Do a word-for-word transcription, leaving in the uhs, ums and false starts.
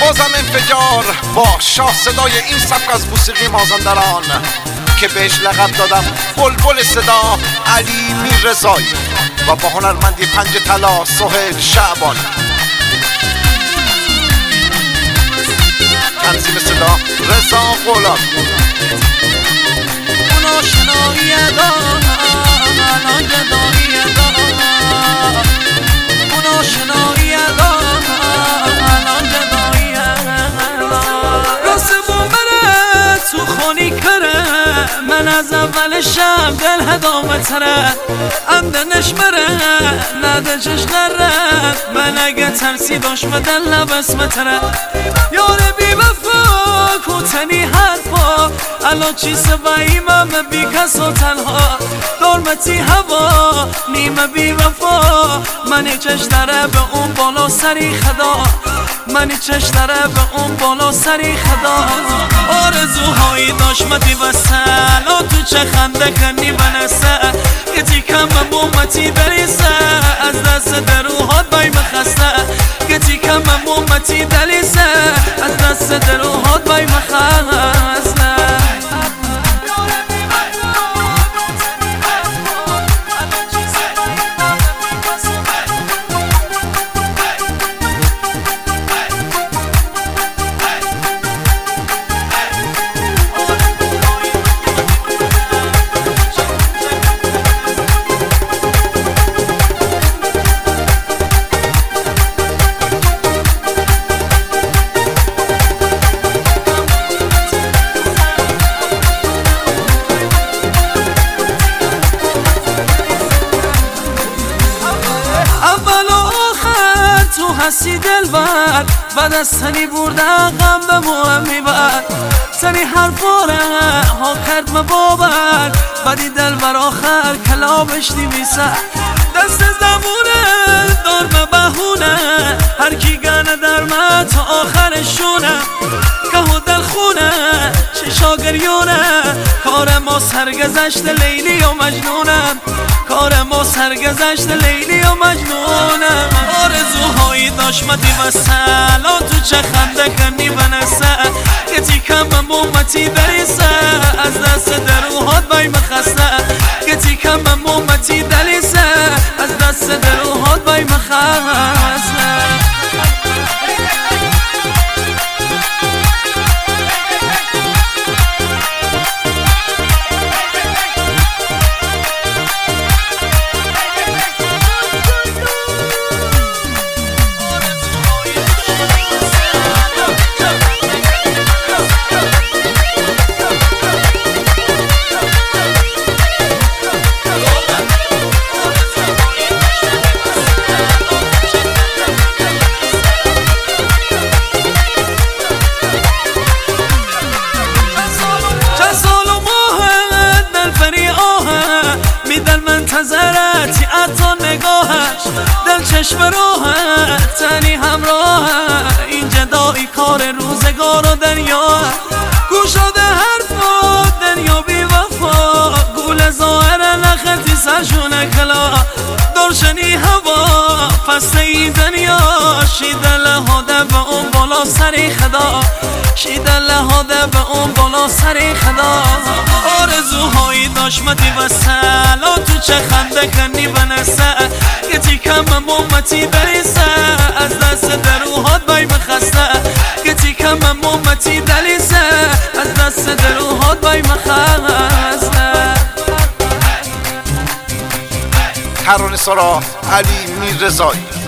بازم انفجار با شاه صدای این سبک از موسیقی مازندران که بهش لقب دادم بلبل صدا، علی میررضایی و با هنرمندی پنج طلا سهیل شعبان. تنظیم صدا رضا غلام. اونو شنایی ادا الان گدایی ادا، اونو شنایی ادا الان گدایی ادا. راست بومره تو خونی کره من از اول شب دل هدامه تره اندنش بره نده چش نره من اگه ترسی داشت دل نبسمه تره یار بی وفا کوتنی حرفا الان چی سواییمم بی کس و تنها دارمتی هوا نیمه بی وفا منی چش داره به اون بالا سری خدا منی چش داره به اون بالا سری خدا آرزوهایی داشت مدی وسل تو چه خنده کنی بنسه یه تیکم مومتی بریسه از دست دروهات بای مخسته یه تیکم مومتی دلیسه از دست دروهات بای مخسته هستی دل بر بعد از تنی بردن غم به موهم میبر تنی حرفاره ها کرد مبابر بعدی دل بر آخر کلابش نیمیسه دست زمونه دار به بهونه هر کی گنه در من تا آخرشونه که و دل خونه چشا گریونه کار ما سرگذشت لیلی و مجنونه کار ما سرگذشت لیلی و مجنونه آرزوهایی داشت مدی وسل تو چه خنده کنی بنسه یه تیکم مومتی بریسه از دست دروهات بای مخسته یه تیکم مومتی دلیسه از دست دروهات بای مخسته منتظرتی اتو نگاهش دل چشم روحه تنی همراهه این جدایی کار روزگار و دنیا گوشاده حرفا دنیا بی وفا گول ظاهر نخطی سرشونه کلا درشنی هوا فسته ای دنیا شیده لحاده به اون بالا سری خدا شیده لحاده به اون بالا سری خدا آرزوهایی داشت مدی وسل تو چه خنده کنی بنسه یه تیکم مومتی بریسه از دست دروهات بای مخسته یه تیکم مومتی دلیسه از دست دروهات بای مخسته. ترانه سرا علی میررضایی.